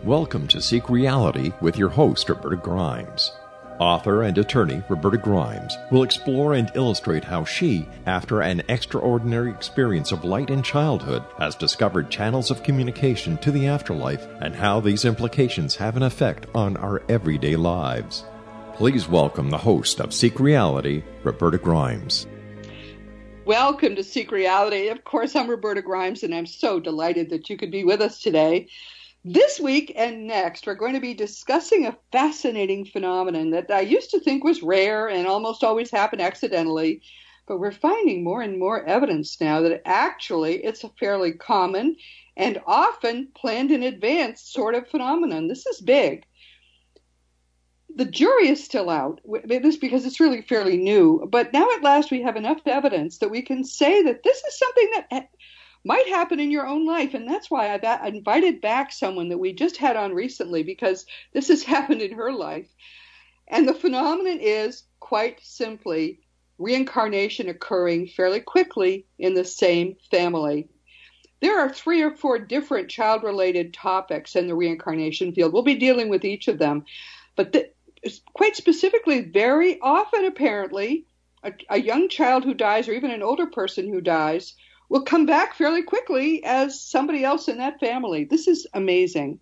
Welcome to Seek Reality with your host, Roberta Grimes. Author and attorney Roberta Grimes will explore and illustrate how she, after an extraordinary experience of light in childhood, has discovered channels of communication to the afterlife and how these implications have an effect on our everyday lives. Please welcome the host of Seek Reality, Roberta Grimes. Welcome to Seek Reality. Of course, I'm Roberta Grimes, and I'm so delighted that you could be with us today. This week and next, we're going to be discussing a fascinating phenomenon that I used to think was rare and almost always happened accidentally, but we're finding more and more evidence now that actually it's a fairly common and often planned in advance sort of phenomenon. This is big. The jury is still out, this because it's really fairly new, but now at last we have enough evidence that we can say that this is something that might happen in your own life, and that's why I invited back someone that we just had on recently, because this has happened in her life. And the phenomenon is, quite simply, reincarnation occurring fairly quickly in the same family. There are 3 or 4 different child-related topics in the reincarnation field. We'll be dealing with each of them. But quite specifically, very often, apparently, a young child who dies, or even an older person who dies, will come back fairly quickly as somebody else in that family. This is amazing.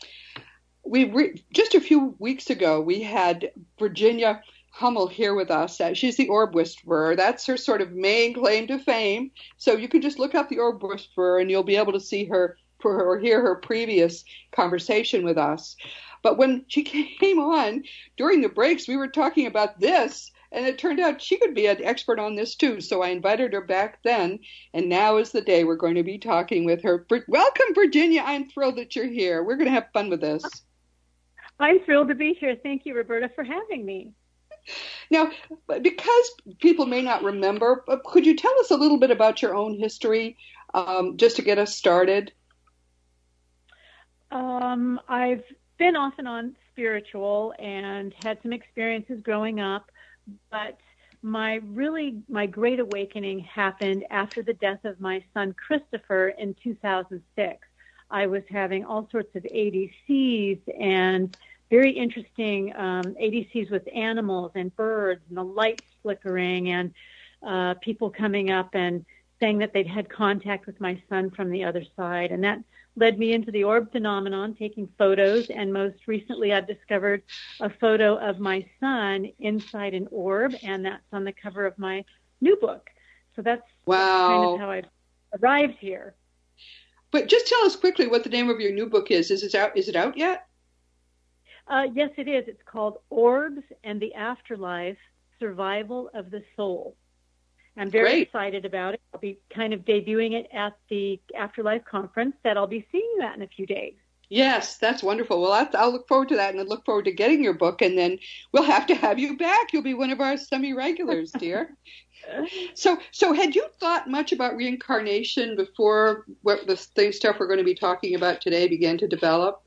Just a few weeks ago, we had Virginia Hummel here with us. She's the orb whisperer. That's her sort of main claim to fame. So you can just look up the orb whisperer and you'll be able to see her or hear her previous conversation with us. But when she came on during the breaks, we were talking about this. And it turned out she could be an expert on this too. So I invited her back then. And now is the day we're going to be talking with her. Welcome, Virginia. I'm thrilled that you're here. We're going to have fun with this. I'm thrilled to be here. Thank you, Roberta, for having me. Now, because people may not remember, could you tell us a little bit about your own history just to get us started? I've been off and on spiritual and had some experiences growing up. But my great awakening happened after the death of my son Christopher in 2006. I was having all sorts of ADCs and very interesting ADCs with animals and birds and the lights flickering and people coming up and saying that they'd had contact with my son from the other side. And that led me into the orb phenomenon, taking photos, and most recently I've discovered a photo of my son inside an orb, and that's on the cover of my new book. So that's kind of how I arrived here. But just tell us quickly what the name of your new book is. Is it out yet? Yes, it is. It's called Orbs and the Afterlife, Survival of the Soul. I'm very excited about it. I'll be kind of debuting it at the Afterlife conference that I'll be seeing you at in a few days. Yes, that's wonderful. Well, I'll look forward to that, and I look forward to getting your book, and then we'll have to have you back. You'll be one of our semi-regulars, dear. So had you thought much about reincarnation before what the stuff we're going to be talking about today began to develop?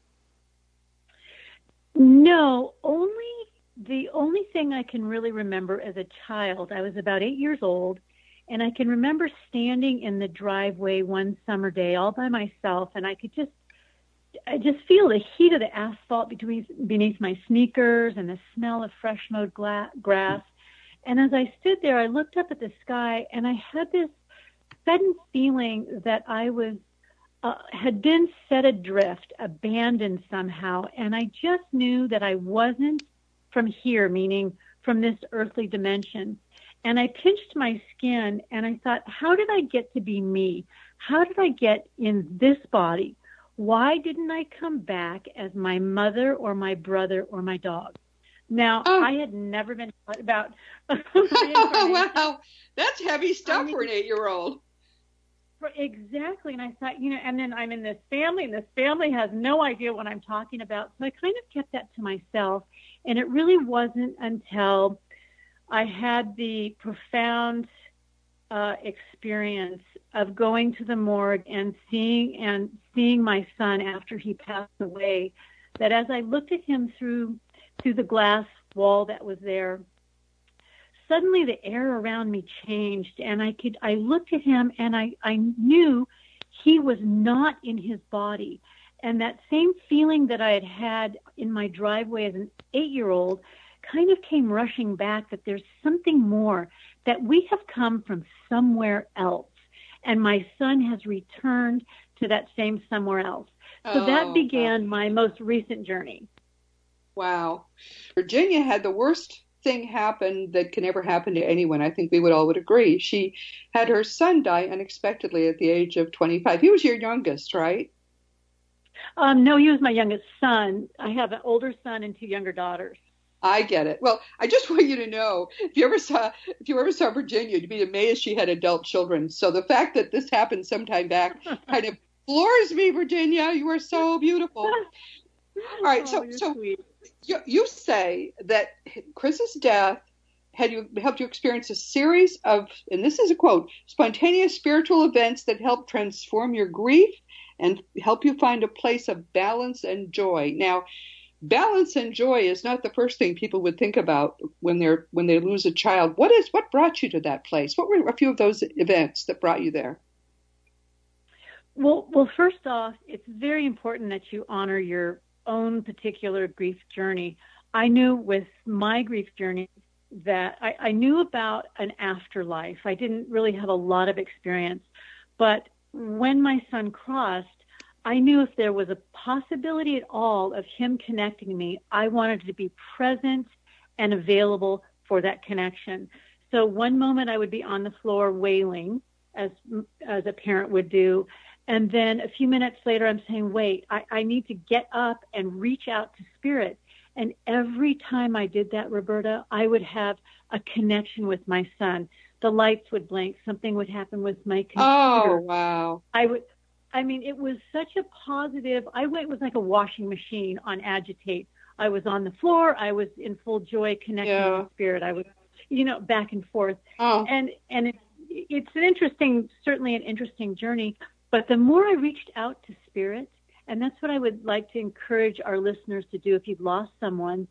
No, the only thing I can really remember as a child, I was about 8 years old, and I can remember standing in the driveway one summer day all by myself, and I just feel the heat of the asphalt beneath my sneakers and the smell of fresh mowed grass. And as I stood there, I looked up at the sky, and I had this sudden feeling that I was had been set adrift, abandoned somehow, and I just knew that I wasn't from here, meaning from this earthly dimension. And I pinched my skin and I thought, how did I get to be me? How did I get in this body? Why didn't I come back as my mother or my brother or my dog? Now, I had never been taught about reincarnation. Wow, that's heavy stuff for an 8-year-old. Exactly. And I thought, and then I'm in this family, and this family has no idea what I'm talking about. So I kind of kept that to myself. And it really wasn't until I had the profound experience of going to the morgue and seeing my son after he passed away, that as I looked at him through the glass wall that was there, suddenly the air around me changed, and I looked at him and I knew he was not in his body. And that same feeling that I had had in my driveway as an 8-year-old kind of came rushing back, that there's something more, that we have come from somewhere else. And my son has returned to that same somewhere else. So that began my most recent journey. Wow. Virginia had the worst thing happen that can ever happen to anyone. I think we all would agree. She had her son die unexpectedly at the age of 25. He was your youngest, right? No, he was my youngest son. I have an older son and 2 younger daughters. I get it. Well, I just want you to know, if you ever saw Virginia, you'd be amazed she had adult children. So the fact that this happened sometime back kind of floors me, Virginia. You are so beautiful. All right, so you say that Chris's death helped you experience a series of, and this is a quote, spontaneous spiritual events that help transform your grief and help you find a place of balance and joy. Now, balance and joy is not the first thing people would think about when they lose a child. What brought you to that place? What were a few of those events that brought you there? Well, first off, it's very important that you honor your own particular grief journey. I knew with my grief journey that I knew about an afterlife. I didn't really have a lot of experience, but when my son crossed, I knew if there was a possibility at all of him connecting me, I wanted to be present and available for that connection. So one moment I would be on the floor wailing, as a parent would do, and then a few minutes later I'm saying, wait, I need to get up and reach out to spirit. And every time I did that, Roberta, I would have a connection with my son. The lights would blink. Something would happen with my computer. Oh, wow. It was such a positive, it was like a washing machine on agitate. I was on the floor. I was in full joy connecting with spirit. I was, back and forth. Oh. And it's certainly an interesting journey. But the more I reached out to spirit, and that's what I would like to encourage our listeners to do if you've lost someone.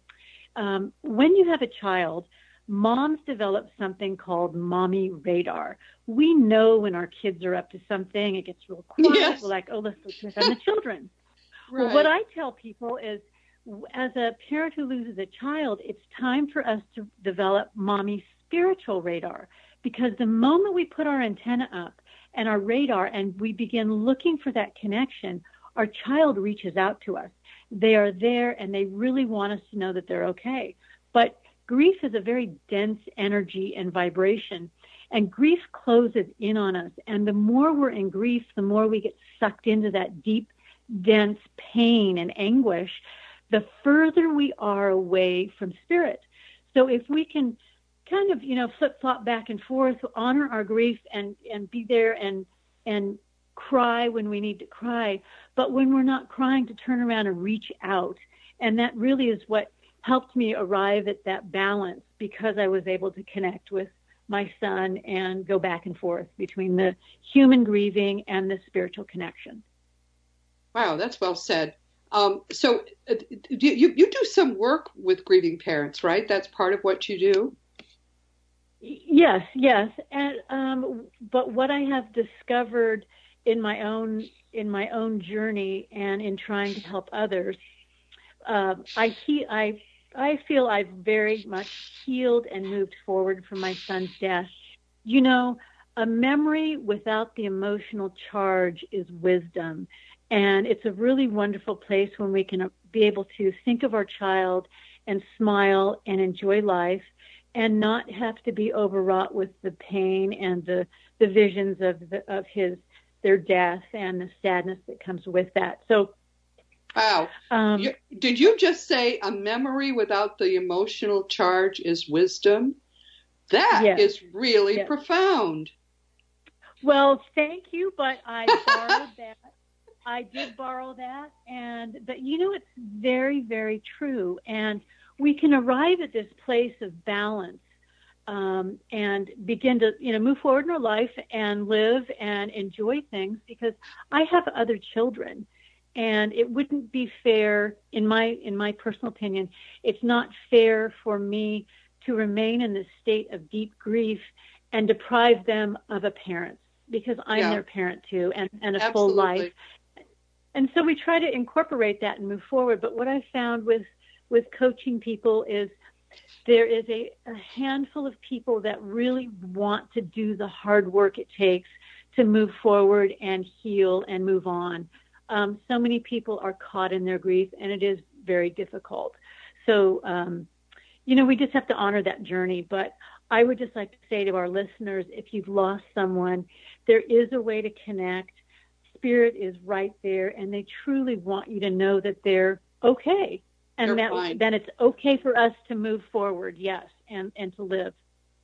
When you have a child, moms develop something called mommy radar. We know when our kids are up to something, it gets real quiet. Yes. We're like, oh, let's focus on the children. Right. Well, what I tell people is, as a parent who loses a child, it's time for us to develop mommy spiritual radar, because the moment we put our antenna up and our radar and we begin looking for that connection, our child reaches out to us. They are there and they really want us to know that they're okay. But grief is a very dense energy and vibration, and grief closes in on us. And the more we're in grief, the more we get sucked into that deep, dense pain and anguish, the further we are away from spirit. So if we can kind of, flip-flop back and forth, honor our grief and be there and cry when we need to cry, but when we're not crying, to turn around and reach out. And that really is what helped me arrive at that balance, because I was able to connect with my son and go back and forth between the human grieving and the spiritual connection. Wow, that's well said. So you do some work with grieving parents, right? That's part of what you do? Yes. And but what I have discovered in my own journey and in trying to help others, I feel I've very much healed and moved forward from my son's death. A memory without the emotional charge is wisdom. And it's a really wonderful place when we can be able to think of our child and smile and enjoy life, and not have to be overwrought with the pain and the visions of their death and the sadness that comes with that. So, wow. Did you just say a memory without the emotional charge is wisdom? That is really profound. Well, thank you, but I borrowed that. I did borrow that, but it's very, very true. And we can arrive at this place of balance and begin to, move forward in our life and live and enjoy things, because I have other children, and it wouldn't be fair, in my personal opinion, it's not fair for me to remain in this state of deep grief and deprive them of a parent, because I'm their parent too, and a full life. And so we try to incorporate that and move forward. But what I found with coaching people is there is a handful of people that really want to do the hard work it takes to move forward and heal and move on. So many people are caught in their grief, and it is very difficult. So, we just have to honor that journey. But I would just like to say to our listeners, if you've lost someone, there is a way to connect. Spirit is right there, and they truly want you to know that they're okay. And then it's okay for us to move forward, yes, and to live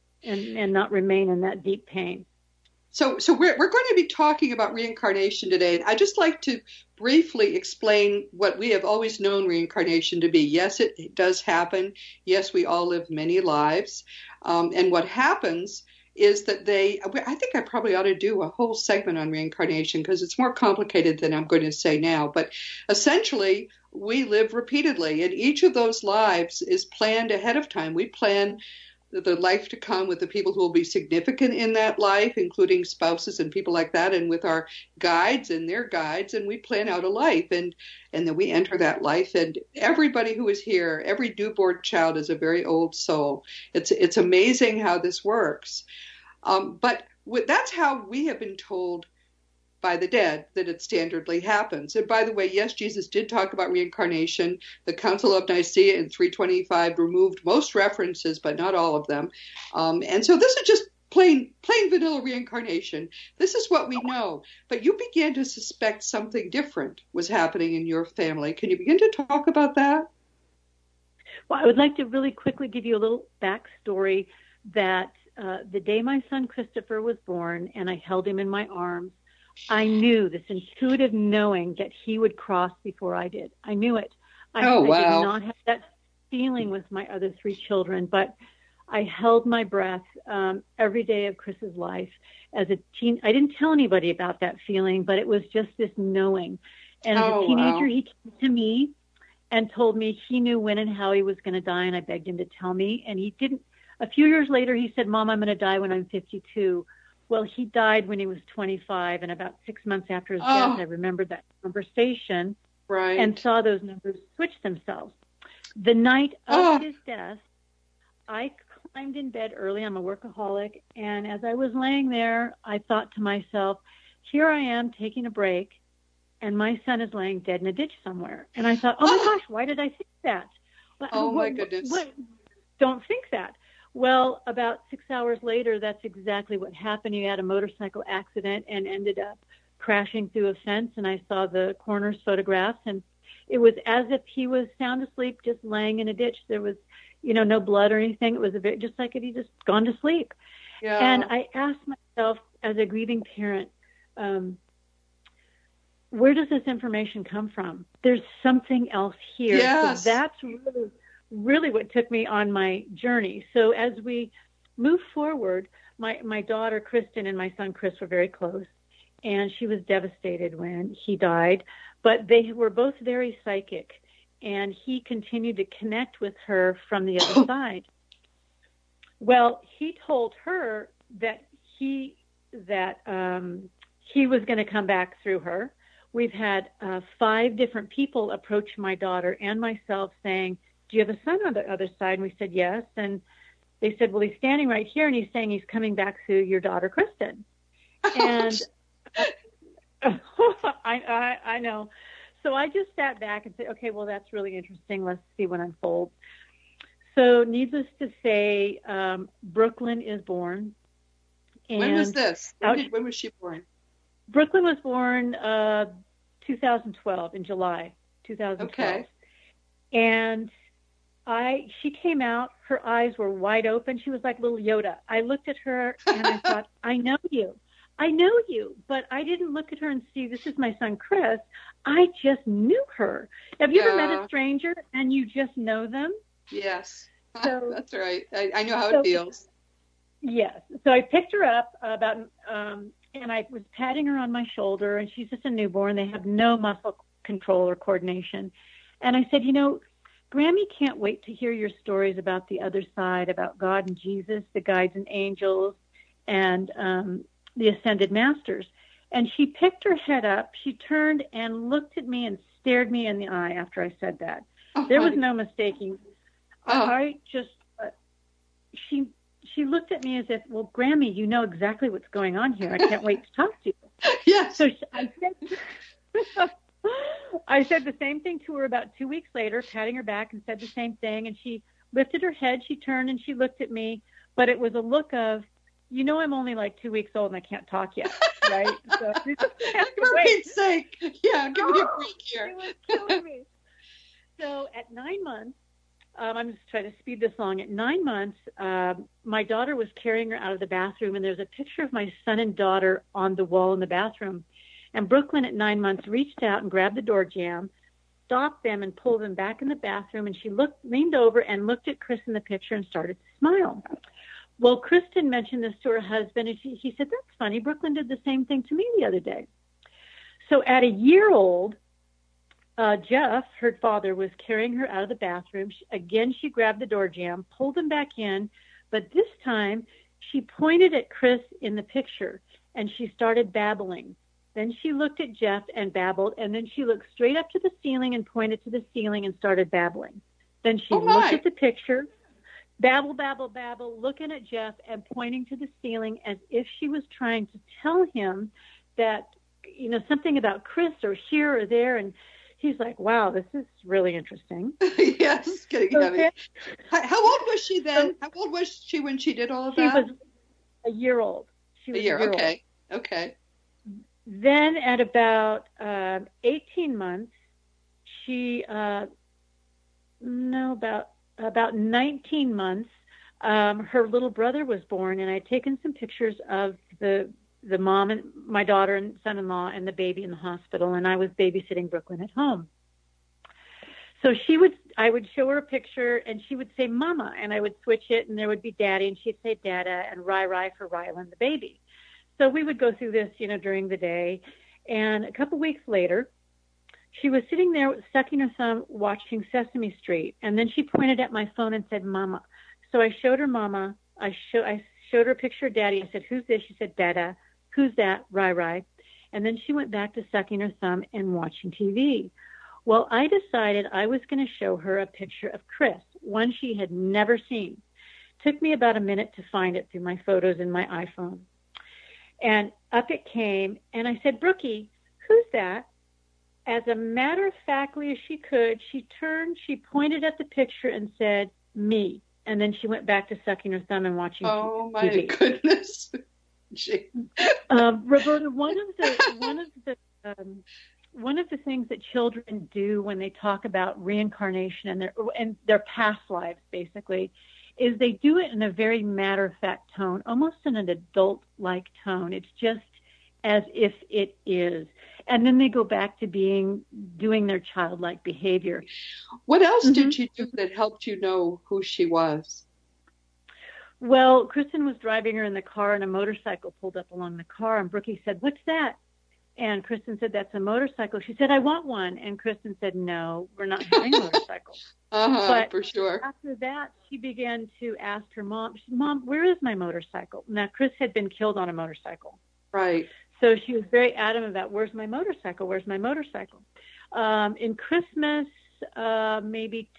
and not remain in that deep pain. So we're going to be talking about reincarnation today. I'd just like to briefly explain what we have always known reincarnation to be. Yes, it does happen. Yes, we all live many lives. And what happens is that I think I probably ought to do a whole segment on reincarnation because it's more complicated than I'm going to say now. But essentially, we live repeatedly, and each of those lives is planned ahead of time. We plan the life to come with the people who will be significant in that life, including spouses and people like that, and with our guides and their guides, and we plan out a life, and then we enter that life. And everybody who is here, every newborn child is a very old soul. It's amazing how this works. But that's how we have been told by the dead that it standardly happens. And by the way, yes, Jesus did talk about reincarnation. The Council of Nicaea in 325 removed most references, but not all of them. And so this is just plain vanilla reincarnation. This is what we know. But you began to suspect something different was happening in your family. Can you begin to talk about that? Well, I would like to really quickly give you a little backstory that the day my son Christopher was born and I held him in my arms, I knew this intuitive knowing that he would cross before I did. I knew it. I did not have that feeling with my other three children, but I held my breath every day of Chris's life as a teen. I didn't tell anybody about that feeling, but it was just this knowing. And as a teenager, he came to me and told me he knew when and how he was going to die, and I begged him to tell me, and he didn't. A few years later, he said, "Mom, I'm going to die when I'm 52. Well, he died when he was 25, and about 6 months after his death, I remembered that conversation and saw those numbers switch themselves. The night of his death, I climbed in bed early. I'm a workaholic, and as I was laying there, I thought to myself, here I am taking a break, and my son is laying dead in a ditch somewhere. And I thought, oh my gosh, why did I think that? My goodness. Don't think that. Well, about 6 hours later, that's exactly what happened. He had a motorcycle accident and ended up crashing through a fence, and I saw the coroner's photographs, and it was as if he was sound asleep, just laying in a ditch. There was, no blood or anything. It was just like if he just gone to sleep. Yeah. And I asked myself, as a grieving parent, where does this information come from? There's something else here. Yes. So that's really what took me on my journey. So as we move forward, my daughter Kristen and my son Chris were very close, and she was devastated when he died, but they were both very psychic, and he continued to connect with her from the other side. Well, he told her that he was going to come back through her. We've had 5 different people approach my daughter and myself saying, do you have a son on the other side? And we said, yes. And they said, well, he's standing right here, and he's saying he's coming back through your daughter, Kristen. And I know. So I just sat back and said, okay, well, that's really interesting. Let's see what unfolds. So needless to say, Brooklyn is born. And when was this? When was she born? Brooklyn was born 2012, in July 2012. Okay. And she came out, her eyes were wide open. She was like little Yoda. I looked at her and I thought, I know you, but I didn't look at her and see, this is my son, Chris. I just knew her. Have you ever met a stranger and you just know them? Yes, so, that's right. I know how it feels. Yes. So I picked her up and I was patting her on my shoulder, and she's just a newborn. They have no muscle control or coordination. And I said, Grammy can't wait to hear your stories about the other side, about God and Jesus, the guides and angels, and the ascended masters. And she picked her head up. She turned and looked at me and stared me in the eye after I said that. There was no mistaking. I just, she looked at me as if, well, Grammy, you know exactly what's going on here. I can't wait to talk to you. Yes. So I said the same thing to her about 2 weeks later, patting her back, and said the same thing. And she lifted her head, she turned, and she looked at me. But it was a look of, you know, I'm only like 2 weeks old and I can't talk yet, right? So for Pete's sake. Yeah, give me a break here. It was killing me. So at 9 months, I'm just trying to speed this along. At 9 months, my daughter was carrying her out of the bathroom, and there's a picture of my son and daughter on the wall in the bathroom. And Brooklyn at 9 months reached out and grabbed the door jamb, stopped them, and pulled them back in the bathroom. And she leaned over and looked at Chris in the picture and started to smile. Well, Kristen mentioned this to her husband, and he said, that's funny. Brooklyn did the same thing to me the other day. So at a year old, Jeff, her father, was carrying her out of the bathroom. She grabbed the door jamb, pulled him back in, but this time she pointed at Chris in the picture, and she started babbling. Then she looked at Jeff and babbled, and then she looked straight up to the ceiling and pointed to the ceiling and started babbling. Then she looked at the picture, babble, babble, babble, looking at Jeff and pointing to the ceiling as if she was trying to tell him that, you know, something about Chris or here or there. And he's like, wow, this is really interesting. Yes, getting heavy. How old was she then? How old was she when she did all of that? She was a year old. She was a year okay. old. Okay. Then at about 18 months, about 19 months, her little brother was born, and I'd taken some pictures of the mom and my daughter and son-in-law and the baby in the hospital, and I was babysitting Brooklyn at home. So I would show her a picture, and she would say, Mama, and I would switch it, and there would be Daddy, and she'd say Dada, and Rai for Rylan, the baby. So we would go through this, you know, during the day. And a couple weeks later, she was sitting there sucking her thumb watching Sesame Street. And then she pointed at my phone and said, Mama. So I showed her Mama. I showed her a picture of Daddy. I said, who's this? She said, Dada. Who's that? Rai. And then she went back to sucking her thumb and watching TV. Well, I decided I was going to show her a picture of Chris, one she had never seen. Took me about a minute to find it through my photos in my iPhone. And up it came, and I said, Brookie, who's that? As a matter of factly as she could, she turned, she pointed at the picture and said, me. And then she went back to sucking her thumb and watching TV. Oh, my goodness. Roberta, one of the things that children do when they talk about reincarnation and their past lives, basically, is they do it in a very matter-of-fact tone, almost in an adult-like tone. It's just as if it is. And then they go back to doing their childlike behavior. What else did she do that helped you know who she was? Well, Kristen was driving her in the car, and a motorcycle pulled up along the car, and Brookie said, what's that? And Kristen said, that's a motorcycle. She said, I want one. And Kristen said, no, we're not having motorcycles. But for sure. After that, she began to ask her mom, Mom, where is my motorcycle? Now, Chris had been killed on a motorcycle. Right. So she was very adamant about, where's my motorcycle? Where's my motorcycle? In Christmas, maybe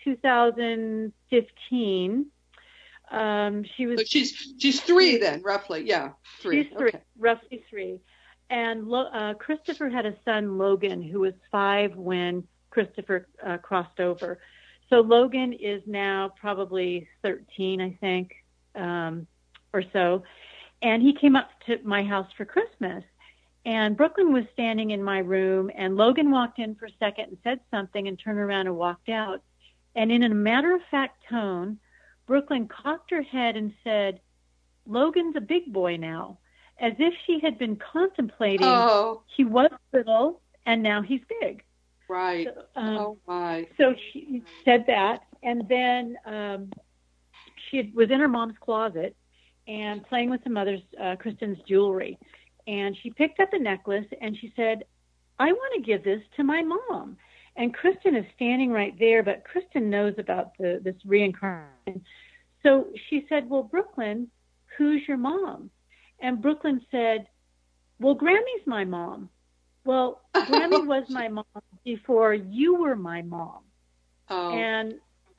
2015, she was... So she's 3 then, roughly. Yeah, 3. She's 3, roughly 3. And Christopher had a son, Logan, who was 5 when Christopher crossed over. So Logan is now probably 13, I think, or so. And he came up to my house for Christmas. And Brooklyn was standing in my room, and Logan walked in for a second and said something and turned around and walked out. And in a matter-of-fact tone, Brooklyn cocked her head and said, Logan's a big boy now, as if she had been contemplating he was little and now he's big. Right. So, my. So she said that, and then she was in her mom's closet and playing with some other Kristen's jewelry. And she picked up a necklace, and she said, I want to give this to my mom. And Kristen is standing right there, but Kristen knows about this reincarnation. So she said, well, Brooklyn, who's your mom? And Brooklyn said, well, Grammy's my mom. Well, Grammy was my mom before you were my mom. Oh. And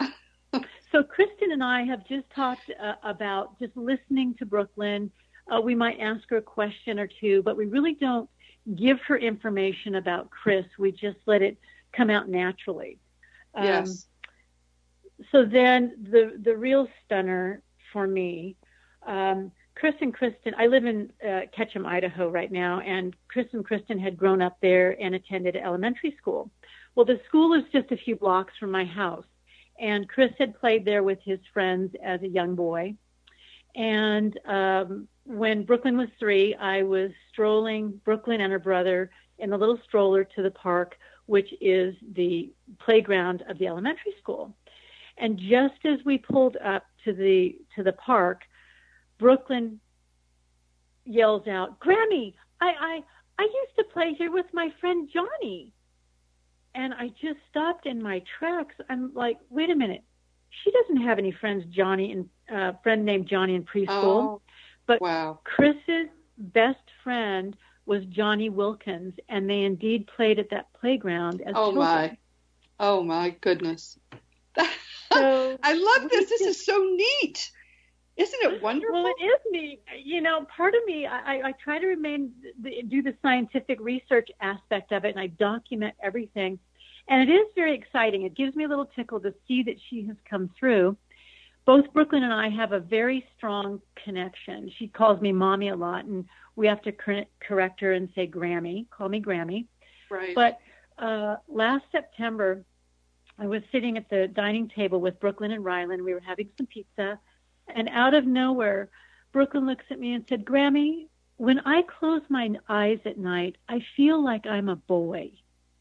so Kristen and I have just talked about just listening to Brooklyn. We might ask her a question or two, but we really don't give her information about Chris. We just let it come out naturally. Yes. So then the real stunner for me, Chris and Kristen, I live in Ketchum, Idaho right now, and Chris and Kristen had grown up there and attended elementary school. Well, the school is just a few blocks from my house, and Chris had played there with his friends as a young boy. And when Brooklyn was 3, I was strolling Brooklyn and her brother in the little stroller to the park, which is the playground of the elementary school. And just as we pulled up to the park, Brooklyn yells out, "Grammy, I used to play here with my friend Johnny." And I just stopped in my tracks. I'm like, wait a minute. She doesn't have any friends, friend named Johnny in preschool. Oh, but wow. Chris's best friend was Johnny Wilkins, and they indeed played at that playground as children. Oh my goodness. So I love this. This is so neat. Isn't it wonderful? Well, it is neat. You know, part of me, I try to do the scientific research aspect of it, and I document everything. And it is very exciting. It gives me a little tickle to see that she has come through. Both Brooklyn and I have a very strong connection. She calls me Mommy a lot, and we have to correct her and say Grammy. Call me Grammy. Right. But last September, I was sitting at the dining table with Brooklyn and Rylan. We were having some pizza. And out of nowhere, Brooklyn looks at me and said, "Grammy, when I close my eyes at night, I feel like I'm a boy."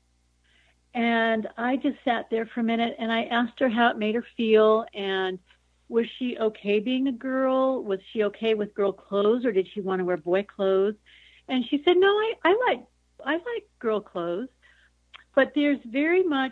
And I just sat there for a minute, and I asked her how it made her feel, and was she okay being a girl? Was she okay with girl clothes, or did she want to wear boy clothes? And she said, "No, I like girl clothes." But there's very much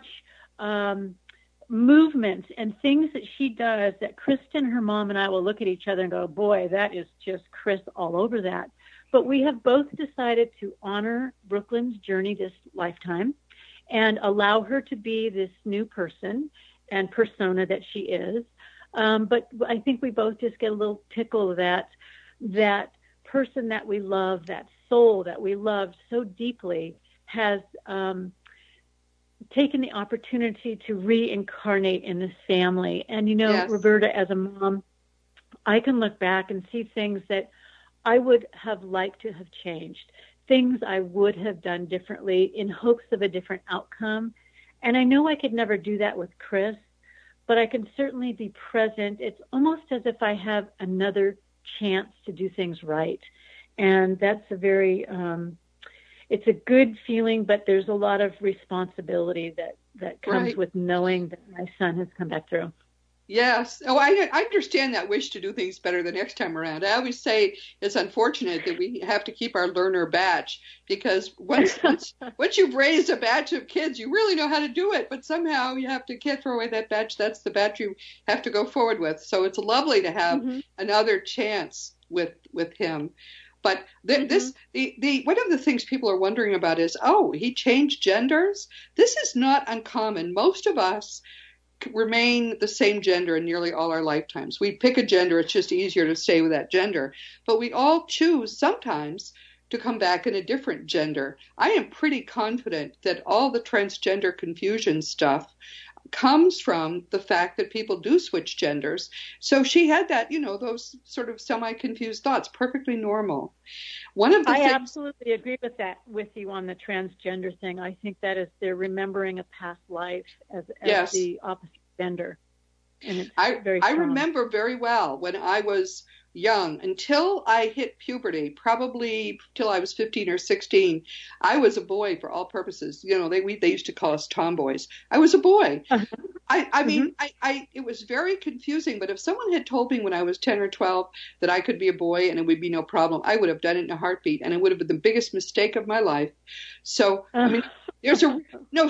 movements and things that she does that Kristen, her mom, and I will look at each other and go, "Boy, that is just Chris all over that." But we have both decided to honor Brooklyn's journey this lifetime and allow her to be this new person and persona that she is. But I think we both just get a little tickle of that person that we love, that soul that we loved so deeply has taken the opportunity to reincarnate in this family. And, you know, Yes. Roberta, as a mom, I can look back and see things that I would have liked to have changed, things I would have done differently in hopes of a different outcome. And I know I could never do that with Chris, but I can certainly be present. It's almost as if I have another chance to do things right. And that's a very, it's a good feeling, but there's a lot of responsibility that comes Right. with knowing that my son has come back through. Yes. Oh, I understand that wish to do things better the next time around. I always say it's unfortunate that we have to keep our learner batch, because once you've raised a batch of kids, you really know how to do it. But somehow you can't throw away that batch. That's the batch you have to go forward with. So it's lovely to have another chance with him. But one of the things people are wondering about is, he changed genders. This is not uncommon. Most of us remain the same gender in nearly all our lifetimes. We pick a gender, it's just easier to stay with that gender. But we all choose sometimes to come back in a different gender. I am pretty confident that all the transgender confusion stuff comes from the fact that people do switch genders. So she had that, those sort of semi-confused thoughts, perfectly normal. I absolutely agree with you on the transgender thing. I think that is they're remembering a past life as Yes. the opposite gender. And it's I remember very well when I was young, until I hit puberty, probably till I was 15 or 16, I was a boy for all purposes. They used to call us tomboys. I was a boy. I mean, it was very confusing, but if someone had told me when I was 10 or 12 that I could be a boy and it would be no problem, I would have done it in a heartbeat, and it would have been the biggest mistake of my life. So, I mean,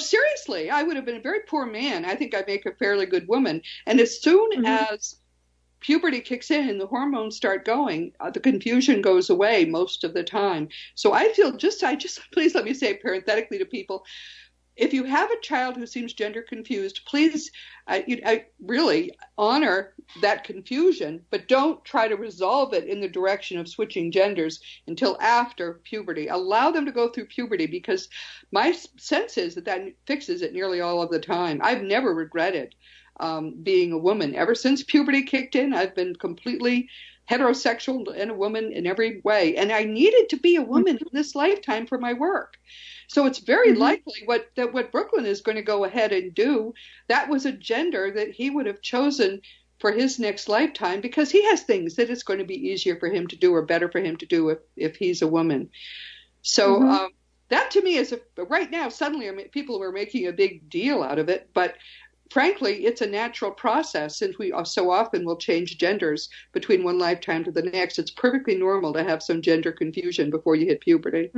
seriously, I would have been a very poor man. I think I'd make a fairly good woman. And as soon as puberty kicks in and the hormones start going, the confusion goes away most of the time. So I feel please let me say parenthetically to people, if you have a child who seems gender confused, please really honor that confusion, but don't try to resolve it in the direction of switching genders until after puberty. Allow them to go through puberty, because my sense is that fixes it nearly all of the time. I've never regretted being a woman. Ever since puberty kicked in, I've been completely heterosexual and a woman in every way. And I needed to be a woman in this lifetime for my work. So it's very likely what Brooklyn is going to go ahead and do, that was a gender that he would have chosen for his next lifetime, because he has things that it's going to be easier for him to do or better for him to do if he's a woman. So that to me is, right now, suddenly people are making a big deal out of it, but frankly, it's a natural process, since we so often will change genders between one lifetime to the next. It's perfectly normal to have some gender confusion before you hit puberty.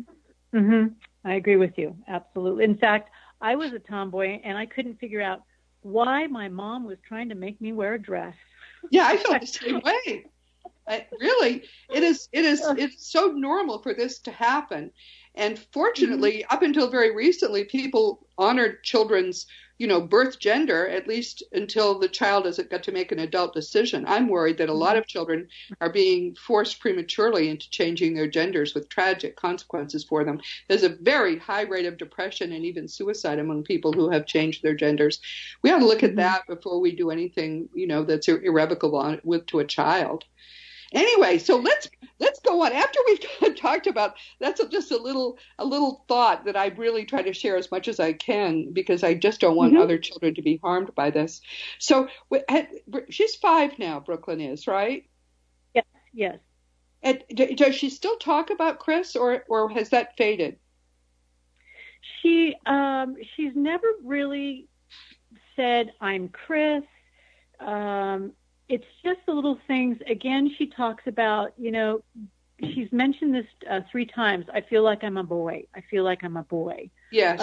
I agree with you. Absolutely. In fact, I was a tomboy and I couldn't figure out why my mom was trying to make me wear a dress. Yeah, I felt the same way. Really, it's so normal for this to happen. And fortunately, up until very recently, people honored children's, birth gender, at least until the child has got to make an adult decision. I'm worried that a lot of children are being forced prematurely into changing their genders with tragic consequences for them. There's a very high rate of depression and even suicide among people who have changed their genders. We ought to look at that before we do anything, that's irrevocable to a child. Anyway, so let's go on. After we've talked about, that's just a little thought that I really try to share as much as I can, because I just don't want other children to be harmed by this. So she's 5 now, Brooklyn is, right? Yes. And does she still talk about Chris, or has that faded? She's never really said, "I'm Chris." It's just the little things. Again, she talks about, she's mentioned this 3 times. I feel like I'm a boy. I feel like I'm a boy. Yes.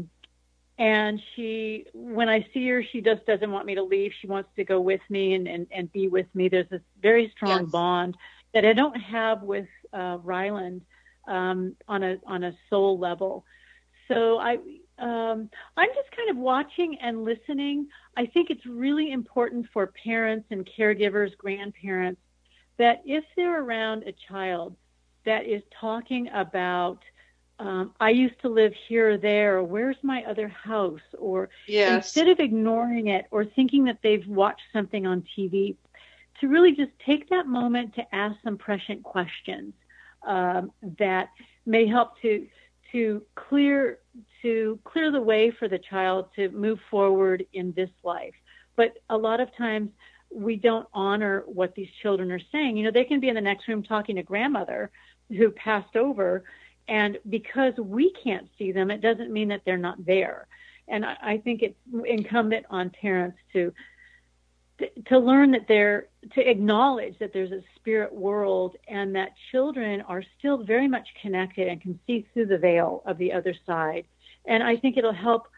And when I see her, she just doesn't want me to leave. She wants to go with me and be with me. There's this very strong bond that I don't have with Ryland on a soul level. So I'm just kind of watching and listening. I think it's really important for parents and caregivers, grandparents, that if they're around a child that is talking about, I used to live here or there, or where's my other house, or instead of ignoring it or thinking that they've watched something on TV, to really just take that moment to ask some prescient questions that may help to clear the way for the child to move forward in this life. But a lot of times we don't honor what these children are saying. They can be in the next room talking to grandmother who passed over, and because we can't see them, it doesn't mean that they're not there. And I think it's incumbent on parents to learn that to acknowledge that there's a spirit world, and that children are still very much connected and can see through the veil of the other side. And I think it'll help.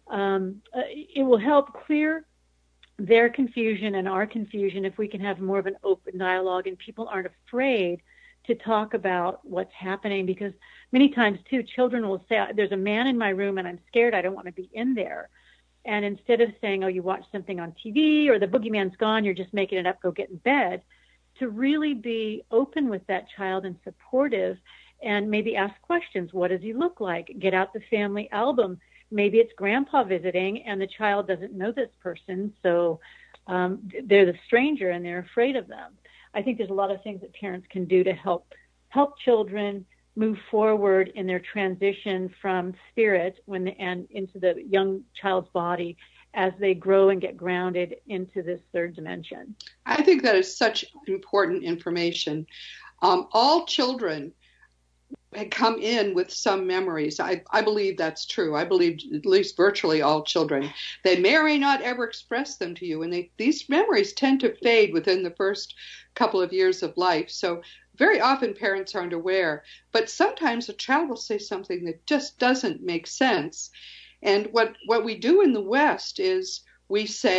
It will help clear their confusion and our confusion if we can have more of an open dialogue, and people aren't afraid to talk about what's happening. Because many times too, children will say, "There's a man in my room, and I'm scared. I don't want to be in there." And instead of saying, "Oh, you watched something on TV," or "the boogeyman's gone, you're just making it up, go get in bed," to really be open with that child and supportive, and maybe ask questions. What does he look like? Get out the family album. Maybe it's grandpa visiting and the child doesn't know this person, so they're the stranger and they're afraid of them. I think there's a lot of things that parents can do to help children move forward in their transition from spirit and into the young child's body as they grow and get grounded into this third dimension. I think that is such important information. All children come in with some memories. I believe that's true. I believe at least virtually all children. They may or may not ever express them to you, and these memories tend to fade within the first couple of years of life. So very often parents aren't aware, but sometimes a child will say something that just doesn't make sense. And what we do in the West is we say,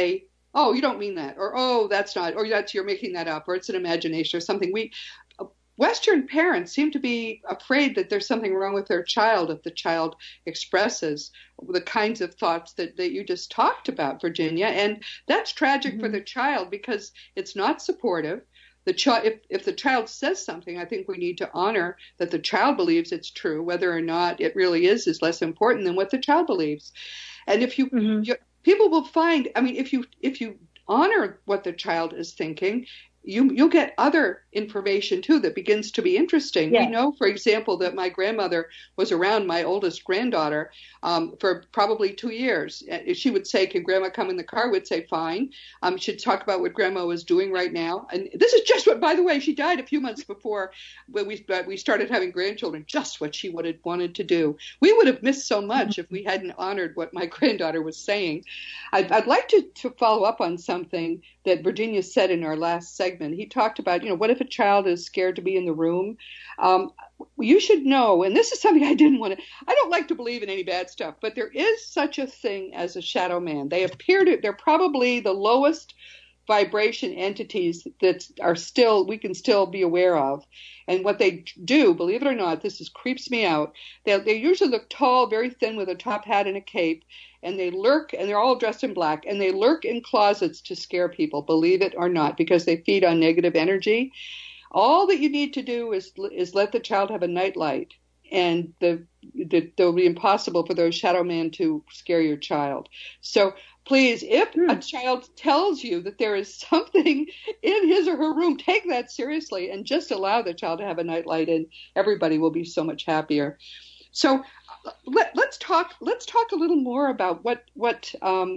oh, you don't mean that, or oh, that's not, or that's you're making that up, or it's an imagination or something. Western parents seem to be afraid that there's something wrong with their child if the child expresses the kinds of thoughts that you just talked about, Virginia. And that's tragic for the child because it's not supportive. If the child says something, I think we need to honor that the child believes it's true. Whether or not it really is less important than what the child believes. And if people will find, I mean, if you honor what the child is thinking, you'll get other information too that begins to be interesting. Yes. We know, for example, that my grandmother was around my oldest granddaughter for probably 2 years. She would say, "Can Grandma come in the car?" Would say, "Fine." She'd talk about what Grandma was doing right now. And this is just what, by the way, she died a few months before when we started having grandchildren. Just what she would have wanted to do. We would have missed so much if we hadn't honored what my granddaughter was saying. I'd like to follow up on something that Virginia said in our last segment. He talked about, what if a child is scared to be in the room? You should know, and this is something I don't like to believe in any bad stuff, but there is such a thing as a shadow man. They're probably the lowest vibration entities that we can still be aware of. And what they do, believe it or not, creeps me out. They usually look tall, very thin, with a top hat and a cape, and they lurk, and they're all dressed in black, and they lurk in closets to scare people, believe it or not, because they feed on negative energy. All that you need to do is let the child have a nightlight, and it'll be impossible for those shadow men to scare your child. So please, if a child tells you that there is something in his or her room, take that seriously and just allow the child to have a nightlight, and everybody will be so much happier. So let's talk a little more about what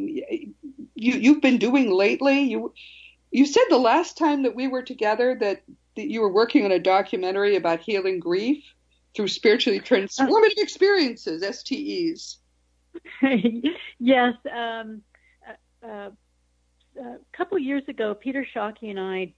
you've been doing lately. You said the last time that we were together that you were working on a documentary about healing grief through spiritually transformative experiences, STEs. Yes. A couple years ago, Peter Shockey and I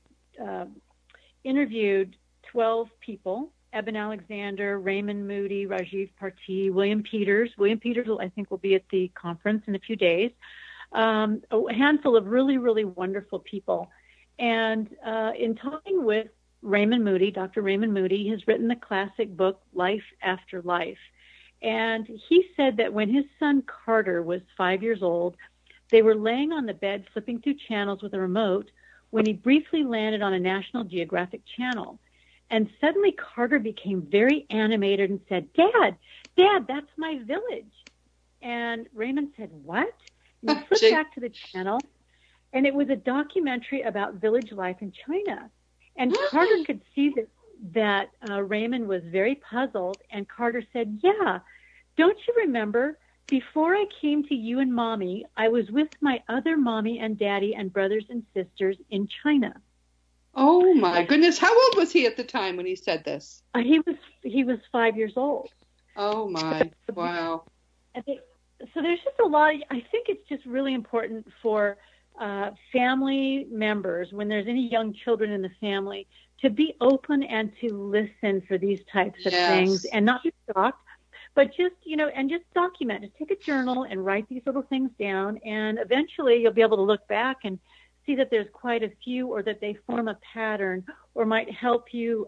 interviewed 12 people: Eben Alexander, Raymond Moody, Rajiv Parti, William Peters. William Peters, I think, will be at the conference in a few days. A handful of really, really wonderful people. And in talking with Raymond Moody, Dr. Raymond Moody, has written the classic book, Life After Life. And he said that when his son Carter was 5 years old, they were laying on the bed, flipping through channels with a remote, when he briefly landed on a National Geographic channel. And suddenly Carter became very animated and said, Dad, that's my village. And Raymond said, what? And he flipped back to the channel, and it was a documentary about village life in China. And Carter could see that Raymond was very puzzled, and Carter said, yeah, don't you remember, before I came to you and Mommy, I was with my other Mommy and Daddy and brothers and sisters in China. Oh, my goodness. How old was he at the time when he said this? He was 5 years old. Oh, my. Wow. So there's just a lot. I think it's just really important for family members, when there's any young children in the family, to be open and to listen for these types of things and not be shocked, but just, and just document. Just take a journal and write these little things down, and eventually you'll be able to look back and see that there's quite a few, or that they form a pattern, or might help you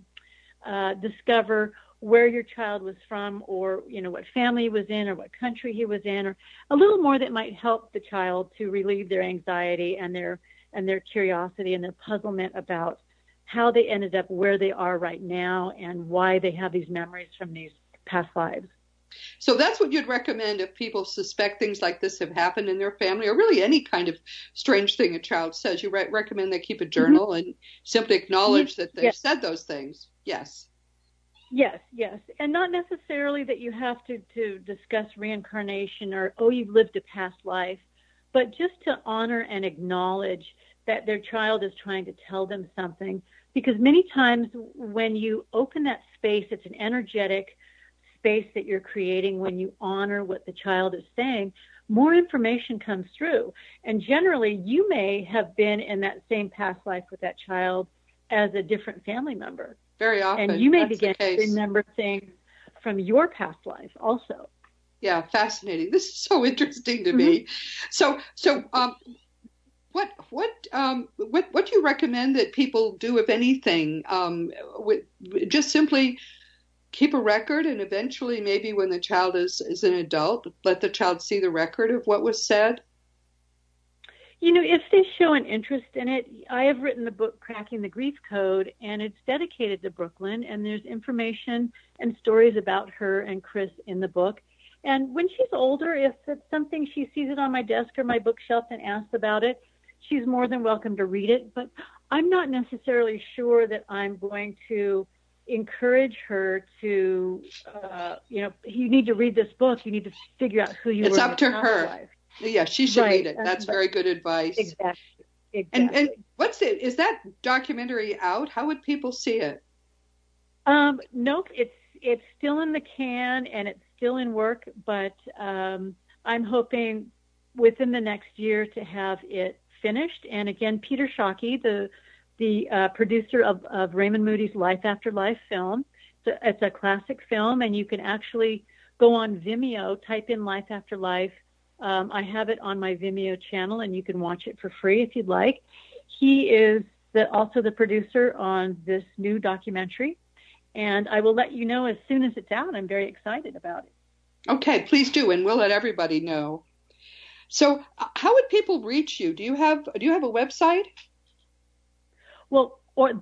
discover where your child was from, or what family he was in, or what country he was in, or a little more that might help the child to relieve their anxiety and their curiosity and their puzzlement about how they ended up where they are right now and why they have these memories from these past lives. So that's what you'd recommend if people suspect things like this have happened in their family, or really any kind of strange thing a child says. You recommend they keep a journal and simply acknowledge that they've said those things. Yes. Yes. And not necessarily that you have to discuss reincarnation or, you've lived a past life, but just to honor and acknowledge that their child is trying to tell them something. Because many times when you open that space, it's an energetic space that you're creating. When you honor what the child is saying, more information comes through. And generally, you may have been in that same past life with that child as a different family member. Very often. And you may begin to remember things from your past life also. Yeah, fascinating. This is so interesting to me. So what do you recommend that people do, if anything? Just simply keep a record, and eventually, maybe when the child is an adult, let the child see the record of what was said. If they show an interest in it, I have written the book Cracking the Grief Code, and it's dedicated to Brooklyn, and there's information and stories about her and Chris in the book. And when she's older, if it's something she sees it on my desk or my bookshelf and asks about it, she's more than welcome to read it. But I'm not necessarily sure that I'm going to encourage her to, you need to read this book. You need to figure out who you are. It's up to her. Life. Yeah, she should read it. That's very good advice. Exactly. And is that documentary out? How would people see it? Nope, it's still in the can and it's still in work, but I'm hoping within the next year to have it finished. And again, Peter Shockey, the producer of Raymond Moody's Life After Life film, it's a classic film, and you can actually go on Vimeo, type in Life After Life. I have it on my Vimeo channel, and you can watch it for free if you'd like. He is also the producer on this new documentary, and I will let you know as soon as it's out. I'm very excited about it. Okay, please do, and we'll let everybody know. So, how would people reach you? Do you have a website? Well,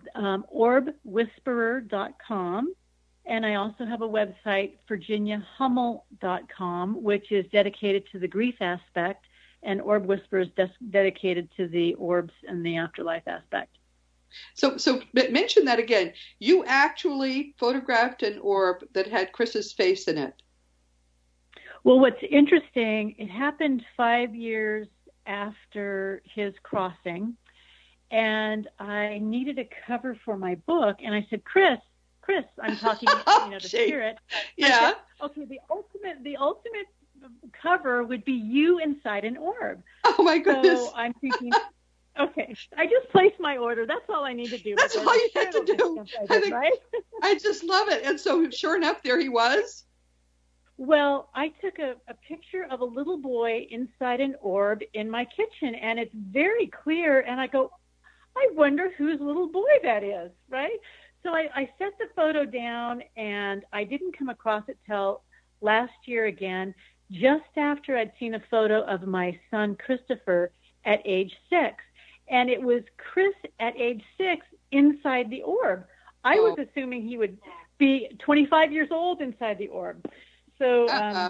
orbwhisperer.com. And I also have a website, virginiahummel.com, which is dedicated to the grief aspect, and Orb Whisperer is dedicated to the orbs and the afterlife aspect. So mention that again. You actually photographed an orb that had Chris's face in it. Well, what's interesting, it happened 5 years after his crossing, and I needed a cover for my book, and I said, Chris, I'm talking, to Spirit. Yeah. Said, okay, the ultimate cover would be you inside an orb. Oh my goodness. So I'm thinking, okay, I just placed my order. That's all I need to do. That's all you had to do. Right? I just love it. And so sure enough, there he was. Well, I took a picture of a little boy inside an orb in my kitchen, and it's very clear. And I go, I wonder whose little boy that is, right? So I set the photo down, and I didn't come across it till last year again, just after I'd seen a photo of my son Christopher at age 6. And it was Chris at age 6 inside the orb. I was assuming he would be 25 years old inside the orb. So, That's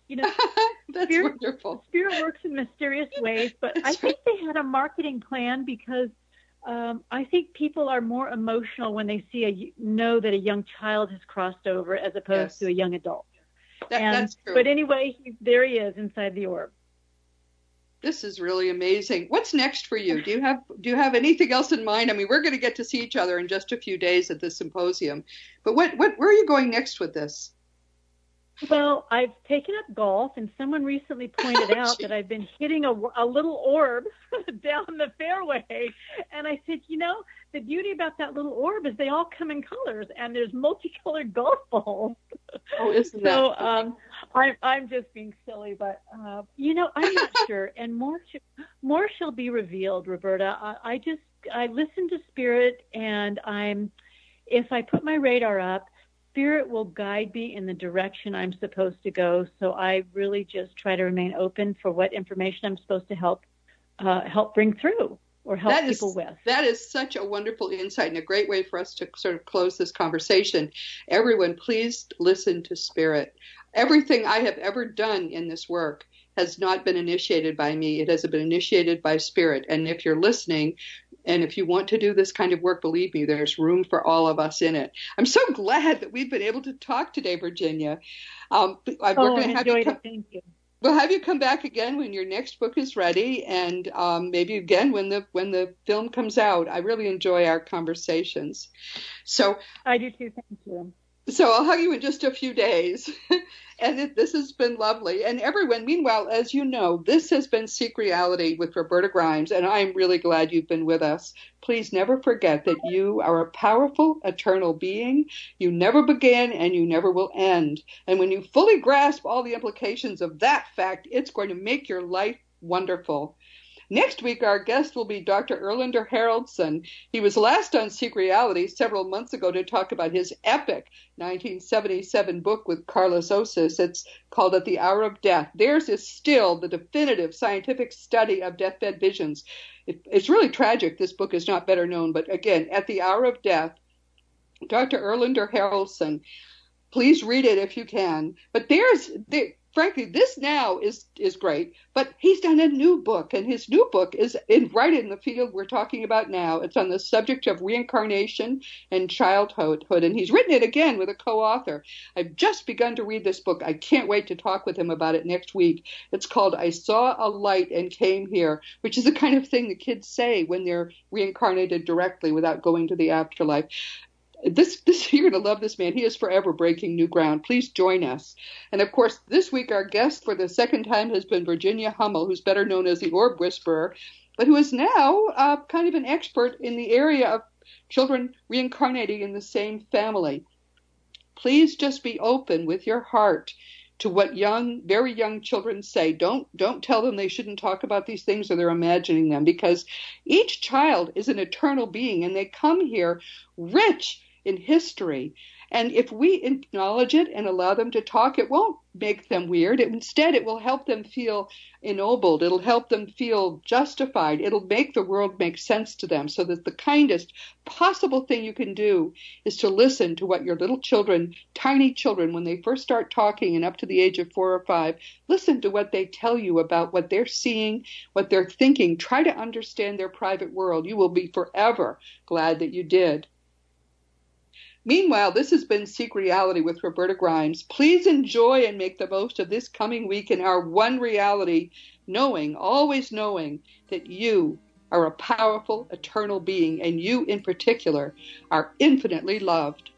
wonderful. Spirit works in mysterious ways, but I think they had a marketing plan because I think people are more emotional when they know that a young child has crossed over as opposed to a young adult. That's true. But anyway, there he is inside the orb. This is really amazing. What's next for you? Do you have anything else in mind? I mean, we're going to get to see each other in just a few days at the symposium, but where are you going next with this? Well, I've taken up golf, and someone recently pointed out that I've been hitting a little orb down the fairway. And I said, the beauty about that little orb is they all come in colors, and there's multicolored golf balls. Oh, isn't that? So I'm just being silly, but, I'm not sure. And more shall be revealed, Roberta. I listen to Spirit, and if I put my radar up, Spirit will guide me in the direction I'm supposed to go. So I really just try to remain open for what information I'm supposed to help bring through or help people with. That is such a wonderful insight and a great way for us to sort of close this conversation. Everyone, please listen to Spirit. Everything I have ever done in this work has not been initiated by me. It has been initiated by Spirit. And if you're listening, and if you want to do this kind of work, believe me, there's room for all of us in it. I'm so glad that we've been able to talk today, Virginia. We're going to have thank you. We'll have you come back again when your next book is ready, and maybe again when the film comes out. I really enjoy our conversations. So I do too. Thank you. So I'll hug you in just a few days. And this has been lovely. And everyone, meanwhile, as you know, this has been Seek Reality with Roberta Grimes, and I'm really glad you've been with us. Please never forget that you are a powerful, eternal being. You never began and you never will end. And when you fully grasp all the implications of that fact, it's going to make your life wonderful. Next week, our guest will be Dr. Erlander Haraldsson. He was last on Seek Reality several months ago to talk about his epic 1977 book with Carlos Osis. It's called At the Hour of Death. Theirs is still the definitive scientific study of deathbed visions. It's really tragic this book is not better known, but again, At the Hour of Death, Dr. Erlander Haraldsson. Please read it if you can. But frankly, this now is great, but he's done a new book, and his new book is right in the field we're talking about now. It's on the subject of reincarnation and childhood, and he's written it again with a co-author. I've just begun to read this book. I can't wait to talk with him about it next week. It's called I Saw a Light and Came Here, which is the kind of thing the kids say when they're reincarnated directly without going to the afterlife. You're going to love this man. He is forever breaking new ground. Please join us. And of course, this week our guest for the second time has been Virginia Hummel, who's better known as the Orb Whisperer, but who is now kind of an expert in the area of children reincarnating in the same family. Please just be open with your heart to what very young children say. Don't tell them they shouldn't talk about these things or they're imagining them, because each child is an eternal being and they come here rich in history. And if we acknowledge it and allow them to talk, it won't make them weird. Instead, it will help them feel ennobled. It'll help them feel justified. It'll make the world make sense to them, so that the kindest possible thing you can do is to listen to what your little children, tiny children, when they first start talking and up to the age of 4 or 5, listen to what they tell you about what they're seeing, what they're thinking. Try to understand their private world. You will be forever glad that you did. Meanwhile, this has been Seek Reality with Roberta Grimes. Please enjoy and make the most of this coming week in our one reality, always knowing that you are a powerful, eternal being, and you in particular are infinitely loved.